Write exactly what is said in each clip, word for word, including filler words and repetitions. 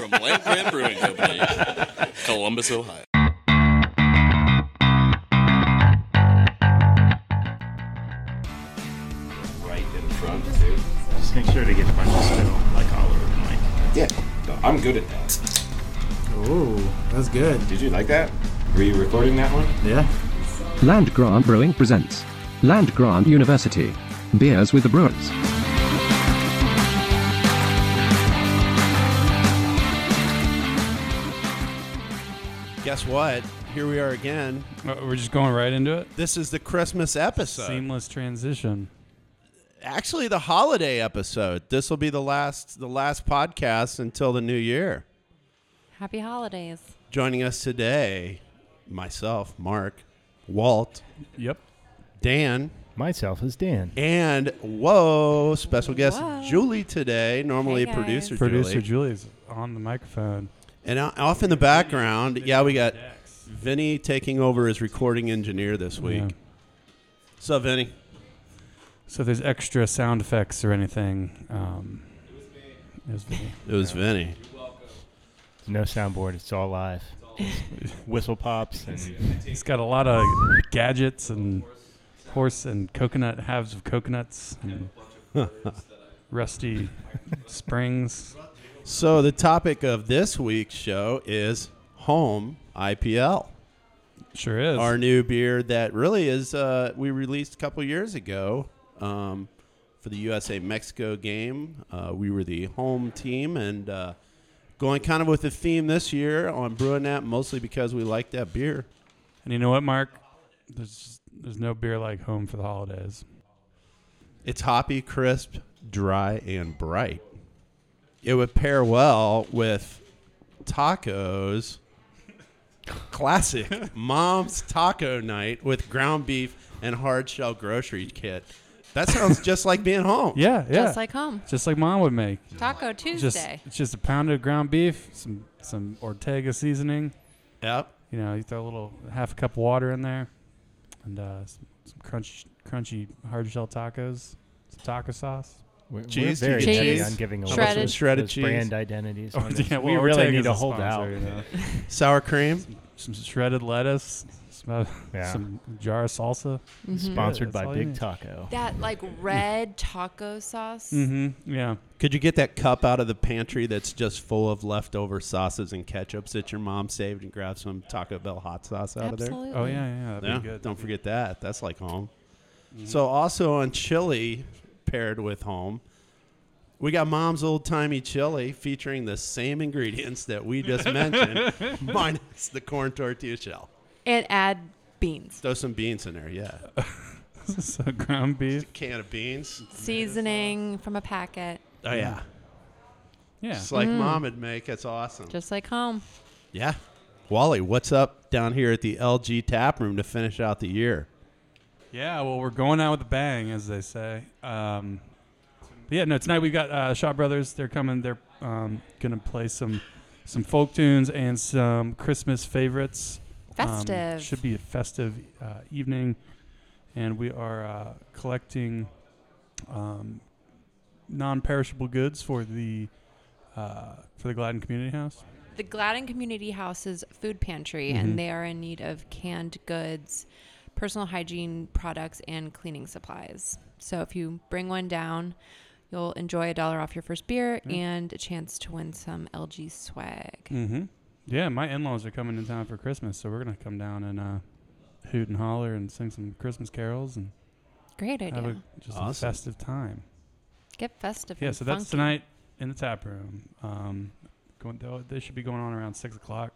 from Land Grant Brewing Company, Columbus, Ohio. Right in front, too. Just make sure to get a bunch of spittle, like all over the mic. Yeah, no, I'm good at that. Ooh, that's good. Did you like that? Were you recording that one? Yeah. Land Grant Brewing presents Land Grant University. Beers with the Brewers. Guess what? Here we are again. Uh, We're just going right into it. This is the Christmas episode. Seamless transition. Actually, the holiday episode. This will be the last, the last podcast until the new year. Happy holidays. Joining us today, myself, Mark, Walt, Yep. Dan, Myself is Dan. and whoa, special guest Whoa. Julie today. Normally, Hey, guys. producer Producer Julie. Julie's on the microphone. And o- off in the background, yeah, we got Vinny taking over as recording engineer this week. Yeah. What's up, Vinny? So if there's extra sound effects or anything, um, it was me. It was Vinny. No soundboard. It's all live. Whistle pops and He's got a lot of gadgets and horse and coconut halves of coconuts and rusty springs. So the topic of this week's show is Home I P L. Sure is. Our new beer that really is, uh, we released a couple years ago um, for the U S A Mexico game. Uh, we were the home team and uh, going kind of with the theme this year on brewing that, mostly because we like that beer. And you know what, Mark? There's there's no beer like home for the holidays. It's hoppy, crisp, dry, and bright. It would pair well with tacos. Classic mom's taco night with ground beef and hard shell grocery kit. That sounds just like being home. Yeah, yeah. Just like home. Just like Mom would make. Taco Just Tuesday. it's just a pound of ground beef, some some Ortega seasoning. Yep. You know, you throw a little half a cup of water in there, and uh, some, some crunch, crunchy hard shell tacos, some taco sauce. we're, Cheese, we're very cheese. heavy Cheese. on giving away Shredded. those, Shredded those cheese. brand identities. Oh, on this. yeah, we well, really Ortega's need to a hold sponsor, out. you know. Sour cream. Some shredded lettuce, some, uh, Yeah. some jar of salsa. Mhm. Sponsored that's by all you Big need. Taco. That like red taco sauce. Mm-hmm. Yeah. Could you get that cup out of the pantry that's just full of leftover sauces and ketchups that your mom saved and grab some Taco Bell hot sauce out Absolutely. Oh yeah, yeah. That'd of be there? good. Don't forget that. That's like home. Mhm. So also on chili paired with home, we got Mom's Old Timey Chili featuring the same ingredients that we just mentioned, minus the corn tortilla shell. And add beans. Throw some beans in there, yeah. so ground beef. Can of beans. Seasoning from a packet. Oh, yeah. Yeah. Just like Mm. Mom would make. That's awesome. Just like home. Yeah. Wally, what's up down here at the L G Tap Room to finish out the year? Yeah, well, we're going out with a bang, as they say. Um, but yeah, no, tonight we've got uh, Shaw Brothers. They're coming. They're um, going to play some some folk tunes and some Christmas favorites. Um, Festive. should be a festive uh, evening. And we are uh, collecting um, non-perishable goods for the uh, for the Gladden Community House. The Gladden Community House's food pantry, Mhm. and they are in need of canned goods, personal hygiene products, and cleaning supplies. So if you bring one down, you'll enjoy a dollar off your first beer Yeah. and a chance to win some L G swag. Mm-hmm. Yeah, my in-laws are coming in town for Christmas, so we're gonna come down and uh, hoot and holler and sing some Christmas carols and Great have idea. a just Awesome. a festive time. Get festive. Yeah, and so that's funky. tonight in the tap room. Um, going, they'll- they should be going on around six o'clock.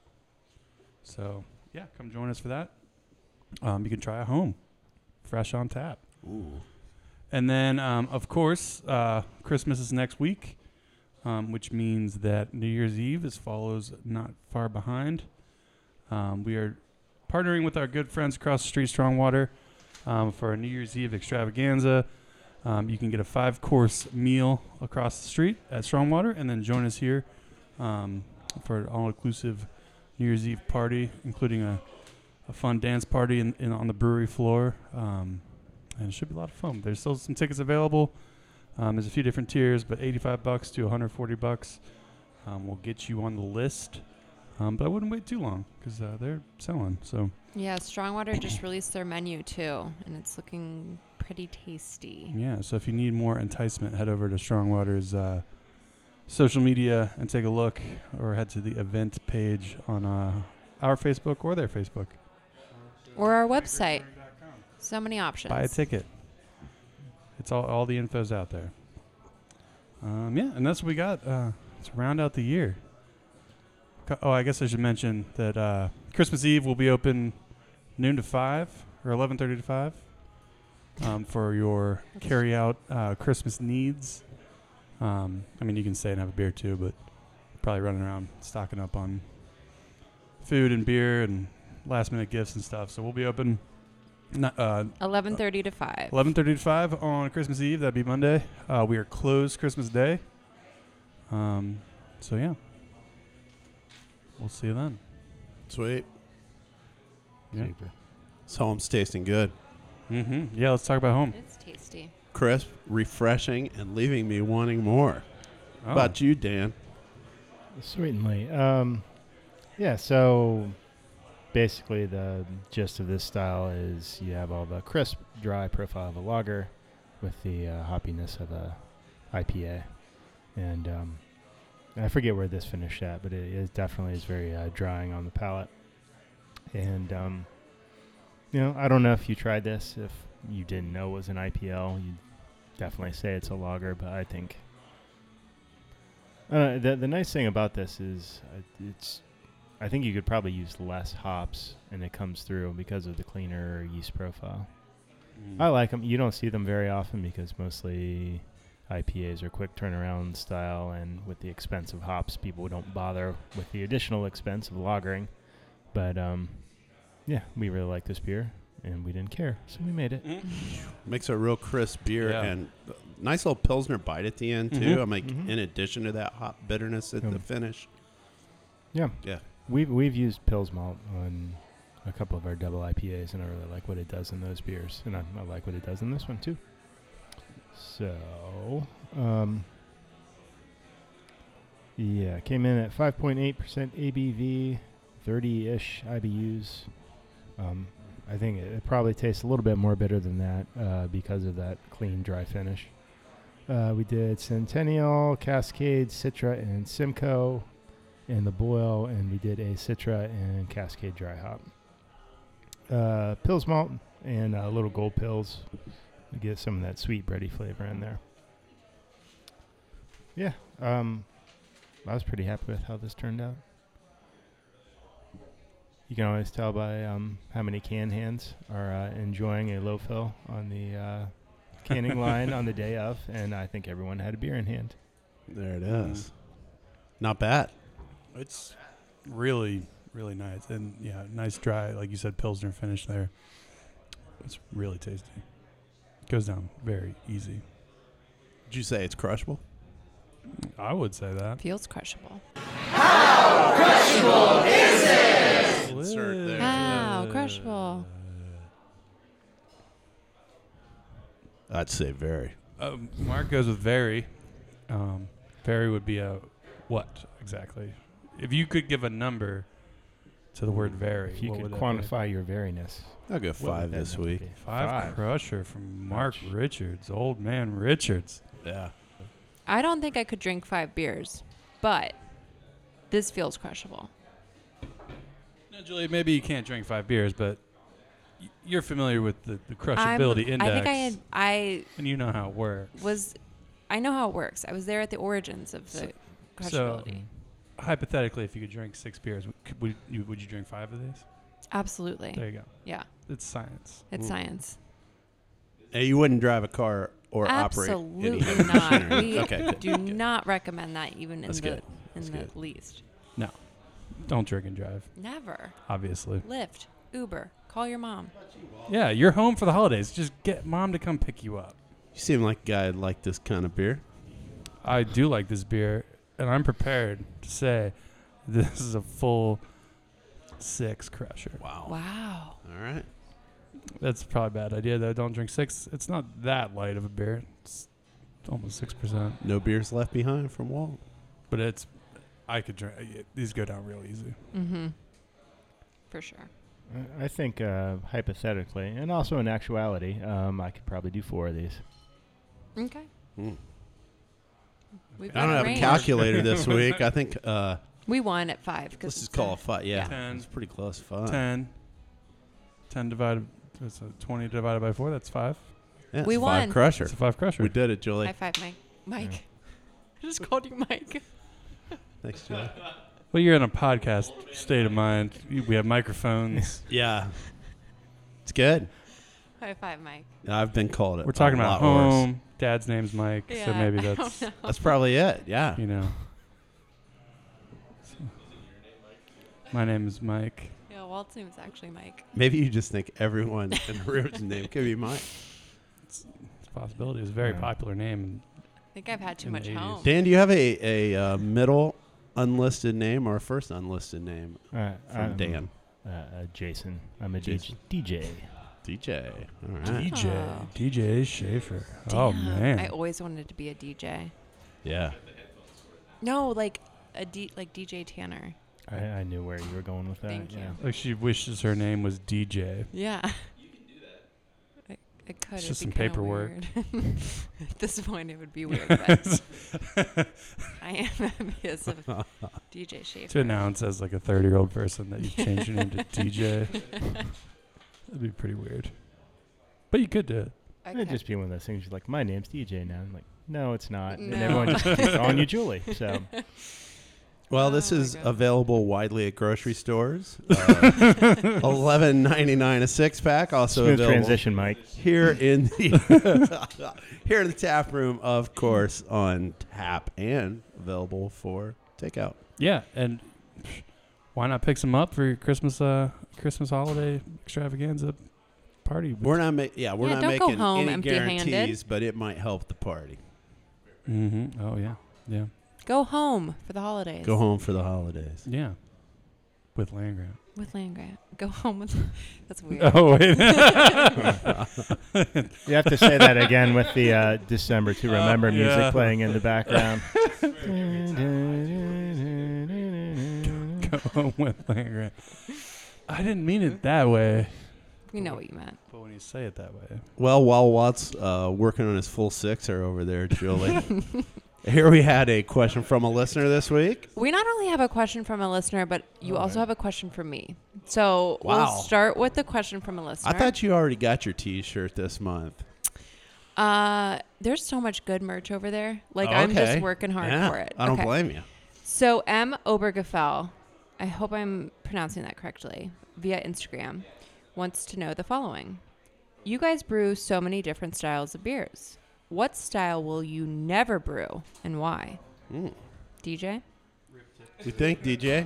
So yeah, come join us for that. Um, you can try a home, fresh on tap. Ooh. And then, um, of course, uh, Christmas is next week, um, which means that New Year's Eve is follows not far behind. Um, we are partnering with our good friends across the street, Strongwater, um, for a New Year's Eve extravaganza. Um, you can get a five-course meal across the street at Strongwater, and then join us here um, for an all-inclusive New Year's Eve party, including a, a fun dance party in, in on the brewery floor. Um, And it should be a lot of fun. There's still some tickets available. Um, there's a few different tiers, but eighty-five bucks to one hundred forty bucks. um, will get you on the list. Um, but I wouldn't wait too long because uh, they're selling. So Yeah, Strongwater just released their menu too, and it's looking pretty tasty. yeah, so if you need more enticement, head over to Strongwater's uh, social media and take a look, or head to the event page on uh, our Facebook or their Facebook. Or our website. So many options. Buy a ticket. It's all all the info's out there. Um, yeah, and that's what we got uh, to round out the year. Co- Oh, I guess I should mention that uh, Christmas Eve will be open noon to five or eleven thirty to five um, for your carry out uh, Christmas needs. Um, I mean, you can stay and have a beer too, but probably running around stocking up on food and beer and last minute gifts and stuff. So we'll be open not, uh, eleven thirty to five. eleven thirty to five on Christmas Eve. That'd be Monday. Uh, we are closed Christmas Day. Um, so yeah, we'll see you then. Sweet. Yeah. So home's tasting good. Mm-hmm. Yeah, let's talk about home. It's tasty. Crisp, refreshing, and leaving me wanting more. Oh. How about you, Dan? Certainly. Um, yeah, so basically the gist of this style is you have all the crisp, dry profile of a lager with the uh, hoppiness of a I P A. And um, I forget where this finished at, but it is definitely is very uh, drying on the palate. And, um, you know, I don't know if you tried this. If you didn't know it was an I P L, you'd definitely say it's a lager, but I think Uh, the the nice thing about this is uh, it's, I think you could probably use less hops and it comes through because of the cleaner yeast profile. Mm. I like them. You don't see them very often because mostly I P As are quick turnaround style, and with the expense of hops, people don't bother with the additional expense of lagering. But um, yeah, we really like this beer, and we didn't care, so we made it. Mm. Makes a real crisp beer Yeah. and uh, nice little Pilsner bite at the end, too. Mhm. I'm like, Mhm. in addition to that hop bitterness at Um, the finish. Yeah. Yeah. We've we've used Pils malt on a couple of our double I P As, and I really like what it does in those beers, and I, I like what it does in this one too. So, um, yeah, came in at five point eight percent A B V, thirty-ish I B Us. Um, I think it, it probably tastes a little bit more bitter than that uh, because of that clean, dry finish. Uh, we did Centennial, Cascade, Citra, and Simcoe in the boil, and we did a Citra and Cascade dry hop. Uh, Pils malt and uh, little gold pills to get some of that sweet bready flavor in there. Yeah, um, I was pretty happy with how this turned out. You can always tell by um, how many can hands are uh, enjoying a low fill on the uh, canning line on the day of, and I think everyone had a beer in hand. There it is. Not bad. It's really, really nice. And yeah, nice dry, like you said, Pilsner finish there. It's really tasty. Goes down very easy. Did you say it's crushable? I would say that. Feels crushable. Insert there. Wow, crushable. I'd say very. Um, Mark goes with very. Um, very would be a what exactly? If you could give a number to the word very, If you what could would that be? quantify your veriness. I'll go what would five that this number week. be? Five, crusher from Mark Ouch. Richards, old man Richards. Yeah. I don't think I could drink five beers, but this feels crushable. Now, Julie, maybe you can't drink five beers, but y- you're familiar with the, the I'm- crushability index, I think I had, I and you know how it works. was, I know how it works. I was there at the origins of the So, crushability. hypothetically, if you could drink six beers, w- could, would, you, would you drink five of these? Absolutely. There you go. Yeah, It's science. it's science. Hey, you wouldn't drive a car or operate any Absolutely heavy not. machinery. We Okay, good, do good. not recommend that even in That's the good. in That's the good. least. Don't drink and drive, Never. obviously. Lyft, Uber, call your mom. Yeah, you're home for the holidays. Just get mom to come pick you up. You seem like a guy who'd like this kind of beer. I do like this beer, and I'm prepared to say this is a full six crusher. Wow. Wow. All right. That's probably a bad idea, though. Don't drink six. It's not that light of a beer. It's almost six percent. No beers left behind from Walt. But it's I could drink. These go down real easy. Mm-hmm. For sure. I- I think uh, hypothetically, and also in actuality, um, I could probably do four of these. Okay. Mm. We've I don't got have a range. calculator this week. I think uh, We won at five. Cause let's just it's call a- it five. Yeah, Ten. it's pretty close. Five. Ten. Ten divided. That's a twenty divided by four. That's five. Yeah, We it's five won. crusher. It's a five crusher. We did it, Julie. High five, Mike. Mike. I just called you Mike. Thanks, Julie. Well, you're in a podcast state of mind. You- We have microphones. Yeah, it's good. High five, Mike. I've been called it. We're talking a about lot worse. home. Dad's name's Mike, so Yeah, maybe I that's don't know. That's probably it. Yeah. you know. My name is Mike. Yeah, Walt's name is actually Mike. Maybe you just think everyone in the room's name could be mine. It's a possibility. It's a very Yeah. popular name. I think I've had too In the much eighties. home. Dan, do you have a, a uh, middle unlisted name or a first unlisted name Uh, from I'm, Dan? Uh, uh, Jason. I'm a D J. Jason. D J. D J. All right. D J. Oh. D J Schaefer. Oh, Damn, man. I always wanted to be a D J. Yeah. No, like a D, like D J Tanner. I, I knew where you were going with that. Thank you. yeah. Like she wishes her name was D J. Yeah. You can do that. I, I could. It's It'd just be some kinda paperwork. weird. At this point, it would be weird, but I am envious of D J Schaefer. To announce as like a thirty-year-old person that you've changed your name to D J. That'd be pretty weird. But you could do it. I It'd could- just be one of those things. You're like, my name's D J now. I'm like, no, it's not. No. And everyone just keeps calling you Julie. So Well, Oh this my is God. available widely at grocery stores. Uh, Eleven ninety nine a six pack. Also smooth available transition, Mike. here in the here in the tap room, of course, on tap and available for takeout. Yeah, and why not pick some up for your Christmas uh Christmas holiday extravaganza party? We're not ma- yeah, we're Yeah, not don't go making home any empty-handed. guarantees, but it might help the party. Mm-hmm. Oh yeah, yeah, Go home for the holidays. Go home for the holidays. yeah. With land grant. with land grant. Go home with. That's weird. Oh wait. You have to say that again with the uh, December to Remember Uh, music yeah. playing in the background. Go home with land grant. I didn't mean it that way. We know what you meant. But when you say it that way, Well, while Watt's uh, working on his full sixer over there, Julie, here we had a question from a listener this week. We not only have a question from a listener, but you All also right. have a question from me. So Wow. we'll start with the question from a listener. I thought you already got your T-shirt this month. Uh, there's so much good merch over there. Like Oh, I'm just okay. working hard Yeah, for it. I don't Okay. blame you. So M Obergefell, I hope I'm pronouncing that correctly, via Instagram, wants to know the following. You guys brew so many different styles of beers. What style will you never brew and why? Mm. D J? You think, D J?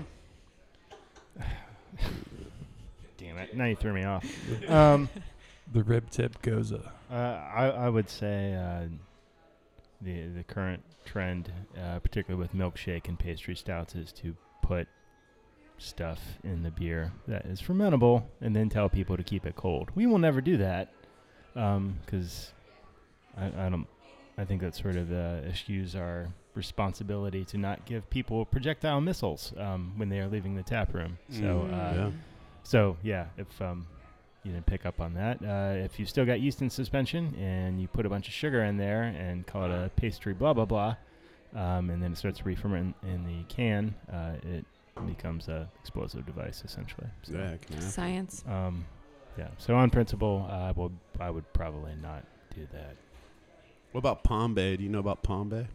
Damn it! Now you threw me off. Um, the rib tip goes uh, uh, I, I would say uh, the the current trend, uh, particularly with milkshake and pastry stouts, is to put stuff in the beer that is fermentable and then tell people to keep it cold. We will never do that because I, I don't. I think that sort of uh, eschews our responsibility to not give people projectile missiles um, when they are leaving the tap room. So, Mm, uh, yeah. so yeah, if um, you didn't pick up on that, uh, if you still got yeast in suspension and you put a bunch of sugar in there and call it a pastry blah blah blah, um, and then it starts to re-ferment in the can, uh, it becomes a explosive device essentially. So, Yeah, it can happen. Science. um, yeah. So on principle, uh, I will I would probably not do that. What about Pombe? Do you know about Pombe?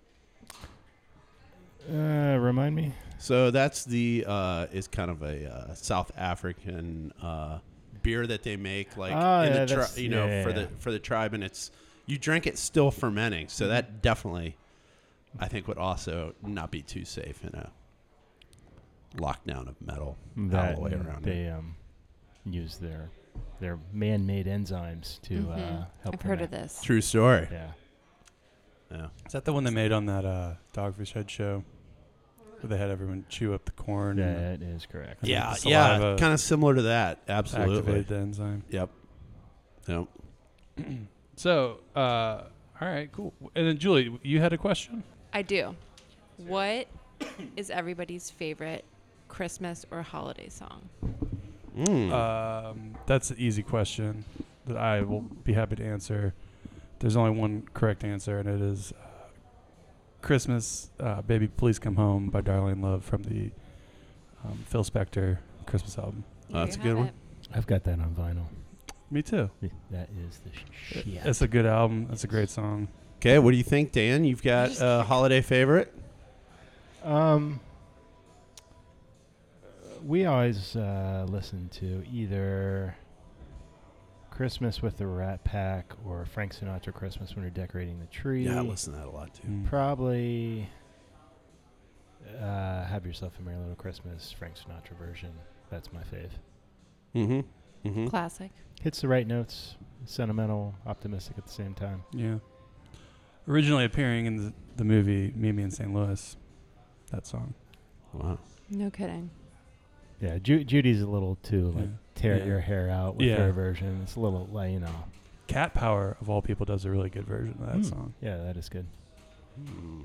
Uh, remind me. So that's the uh, is kind of a uh, South African uh, beer that they make, like Oh, in yeah, the tri- that's- you know yeah, yeah, for yeah. the for the tribe, and it's you drink it still fermenting. So that definitely, I think, would also not be too safe in a lockdown of metal That alloy and around they it. um, use their their man-made enzymes to Mhm. uh, help. I've heard of ferment. this. True story. Yeah. Yeah. Is that the one they made on that uh, Dogfish Head show? Where they had everyone chew up the corn and That is correct. And Yeah, the yeah, saliva kind of similar to that. Absolutely. activate the enzyme. Yep. Yep. So, uh, all right, cool. And then Julie, you had a question? I do. What is everybody's favorite Christmas or holiday song? Mm. Um, that's an easy question that I will be happy to answer. There's only one correct answer, and it is uh, Christmas, uh, Baby Please Come Home by Darlene Love from the um, Phil Spector Christmas album. Oh, that's a There good you one. have I've got that on vinyl. Me too. That is the sh- shit. It's a good album. It's a great song. Okay, what do you think, Dan? You've got a holiday favorite? Um, we always uh, listen to either Christmas with the Rat Pack or Frank Sinatra Christmas when we're decorating the tree. Yeah, I listen to that a lot too. Mm. Probably uh, Have Yourself a Merry Little Christmas, Frank Sinatra version. That's my fave. Mm-hmm. Mm-hmm. Classic. Hits the right notes, sentimental, optimistic at the same time. Yeah. Originally appearing in the, the movie Mimi in Saint Louis, that song. Wow. No kidding. Yeah, Ju- Judy's a little too like Yeah. tear Yeah. your hair out with Yeah. her version. It's a little like you know. Cat Power, of all people, does a really good version of that Hmm. song. Yeah, that is good. Hmm.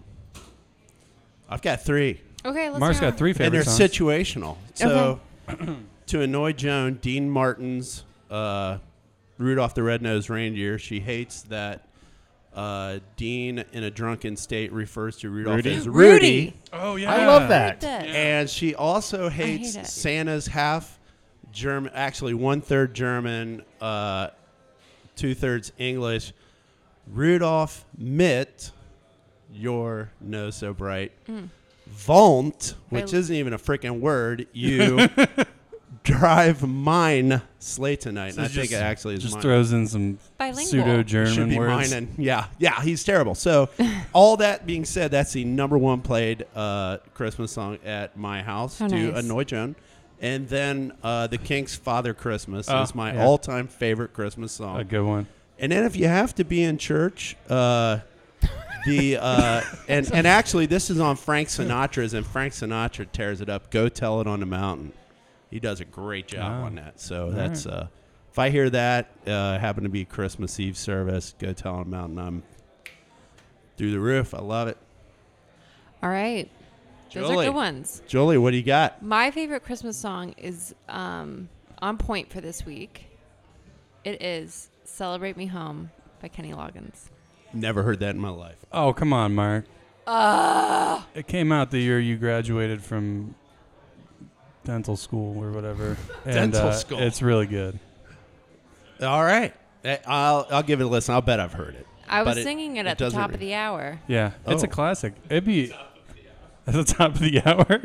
I've got three. Okay, let's Mark's hear got three And favorite they're songs. situational. So, to annoy Joan, Dean Martin's uh, Rudolph the Red-Nosed Reindeer, she hates that uh, Dean, in a drunken state, refers to Rudolph Rudy? as Rudy. Rudy. Oh, yeah. I love I that. like that. And she also hates hate it. Santa's half German, actually one-third German, uh, two-thirds English. Rudolph mit your nose so bright. Mm. Won't, which I- isn't even a freaking word, you drive mine sleigh tonight. So and I just- think it actually is Just mine. throws in some Bilingual. It pseudo-German should be words. mine. And yeah, yeah, he's terrible. So, all that being said, that's the number one played uh, Christmas song at my house How to nice. annoy Joan. And then uh, the Kinks' Father Christmas Oh, is my yeah. all-time favorite Christmas song. A good one. And then if you have to be in church, uh, the uh, and and actually this is on Frank Sinatra's, and Frank Sinatra tears it up. Go Tell It on the Mountain. He does a great job Oh. on that. So All that's right. uh, if I hear that uh, happen to be Christmas Eve service, Go Tell It on the Mountain, I'm through the roof. I love it. All right. Those Julie. are good ones. Julie, what do you got? My favorite Christmas song is um, on point for this week. It is Celebrate Me Home by Kenny Loggins. Never heard that in my life. Oh, come on, Mark. Uh, It came out the year you graduated from dental school or whatever. and, Dental uh, school. It's really good. All right, Eh, I'll I'll give it a listen. I'll bet I've heard it. I was But it- singing it it at the doesn't top re- of the hour. Yeah, it's a Oh. classic. It'd be at the top of the hour.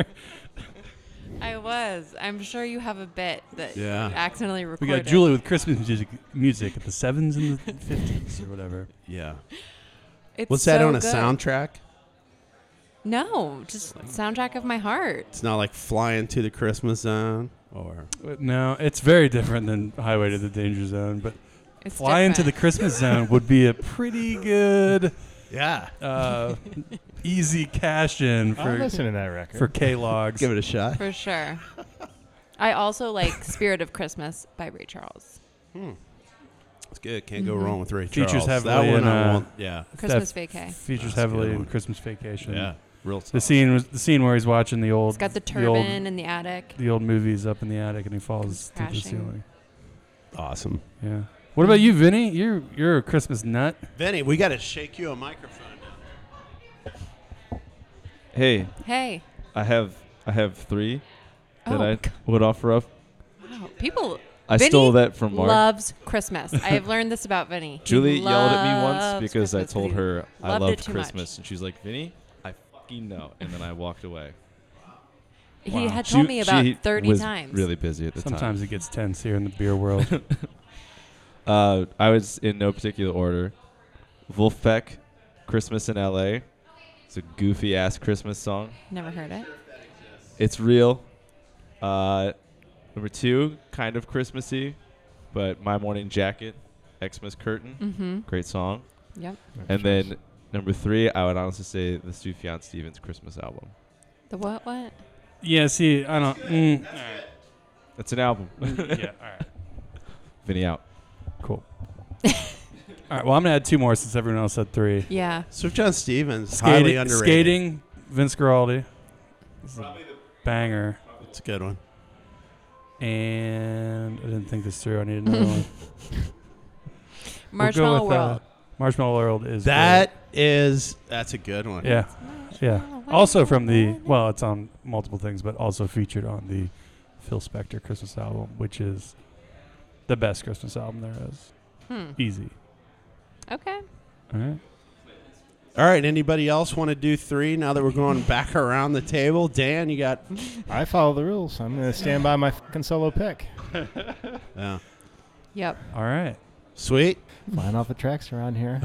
I was. I'm sure you have a bit that Yeah. you accidentally We recorded. got Julie with Christmas music, music at the sevens and the fifties or whatever. Yeah. It's Was that so on a good. soundtrack? No, just soundtrack of my heart. It's not like Flying to the Christmas Zone or But no, it's very different than Highway to the Danger Zone. But It's Fly into the different. Christmas Zone would be a pretty good, yeah. uh, easy cash in I'll for listen to that record. for K Logs. Give it a shot. For sure. I also like Spirit of Christmas by Ray Charles. It's good. Can't go Mhm. wrong with Ray Features Charles. heavily that one in, I uh, won't. Yeah. Christmas That Vacay. Features That's a heavily good in one. Christmas Vacation. Yeah. Real The solid. scene was the scene where he's watching the old It's got the the old, turban in the attic. the old movies up in the attic and he falls through the Crashing. ceiling. Awesome. Yeah. What about you, Vinny? You're you're a Christmas nut. Vinny, we got to shake you a microphone. Hey, Hey. I have I have three that Oh, I g- would offer up. wow. People I Vinny stole that from Mark. loves Christmas. I have learned this about Vinny. He Julie yelled at me once loves because Christmas, I told but he her I loved it loved too much. Christmas, and she's like, "Vinny, I fucking know," and then I walked away. He Wow. had She- told me about she thirty was times. really busy at the Sometimes it gets tense here in the beer world. time. Uh, I was in no particular order. Wolfpack, "Christmas in L A" It's a goofy ass Christmas song. Never heard it. It's real. Uh, number two, kind of Christmassy, but "My Morning Jacket," Xmas Curtain, Mm-hmm. great song. Yep. And then number three, I would honestly say the Sufjan Stevens Christmas album. The what? What? yeah. See, I don't. Mm, It's an album. yeah. All right. Vinny out. Cool. All right. Well, I'm gonna add two more since everyone else said three. Yeah. Swift John Stevens, highly Skating, underrated. skating, Vince Guaraldi. It's a banger. It's a good one. And I didn't think this through. I need another one. Marshmallow we'll go with, World. Uh, Marshmallow World is That is that's a good one. great. Yeah, yeah. Also from the well, it's on multiple things, but also featured on the Phil Spector Christmas album, which is the best Christmas album there is. Hmm. Easy. Okay. All right. All right. Anybody else want to do three now that we're going back around the table? Dan, you got. I follow the rules. I'm going to stand by my fucking solo pick. Yeah. Yep. All right. Sweet. Flying off the tracks around here.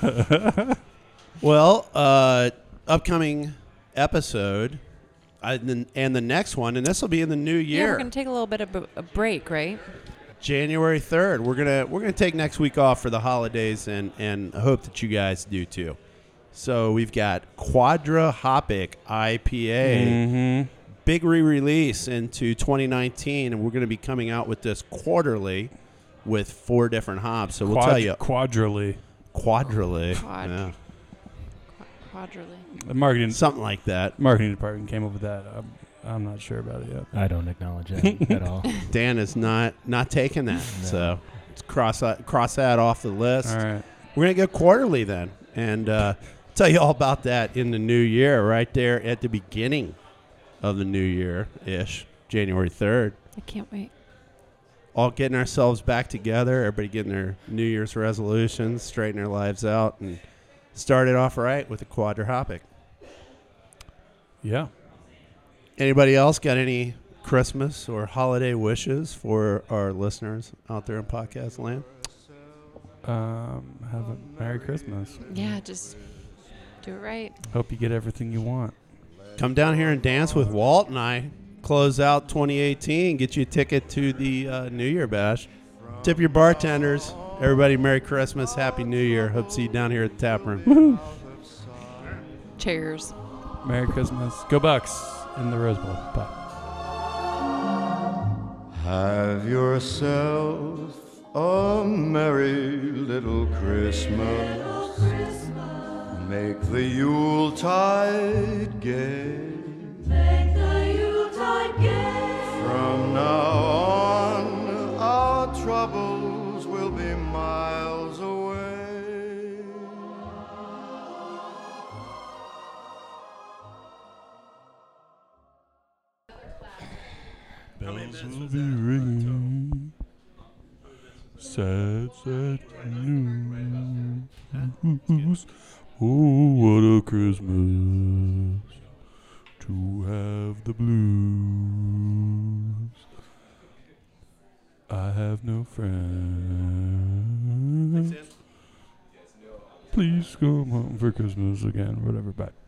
Well, uh, upcoming episode, I, and the next one, and this will be in the new Yeah, year. we're gonna take a little bit of a, a break, right? January third. We're gonna we're gonna take next week off for the holidays, and and hope that you guys do too. So we've got Quadra Hopic I P A, Mm-hmm. big re-release into twenty nineteen, and we're gonna be coming out with this quarterly with four different hops. So we'll Quad- tell you quadrily. quadrily, Quad- yeah, Qu- Quadrily. The marketing something like that. marketing department came up with that. I'm, I'm not sure about it yet. I don't acknowledge that at all. Dan is not not taking that, No. so let's cross that cross that off the list. All right. We're gonna go quarterly then, and uh, tell you all about that in the new year, right there at the beginning of the new year ish, January third. I can't wait. All getting ourselves back together, everybody getting their New Year's resolutions, straighten their lives out, and start it off right with a Quadra Hopic. Yeah. Anybody else got any Christmas or holiday wishes for our listeners out there in podcast land? Um, have a Merry Christmas. Yeah, just do it right. Hope you get everything you want. Come down here and dance with Walt and I. Close out twenty eighteen. Get you a ticket to the uh, New Year Bash. Tip your bartenders. Everybody, Merry Christmas, Happy New Year. Hope to see you down here at the tap room. Cheers. Merry Christmas. Go Bucks in the Rose Bowl. Bye. Have yourself a merry little Christmas. Make the Yuletide gay. Make the Yuletide gay. From now on, our troubles will be miles away. Bells will be ringing. Sad, sad news. Oh, what a Christmas to have the blues. I have no friends. Please come home for Christmas again. Whatever. Bye.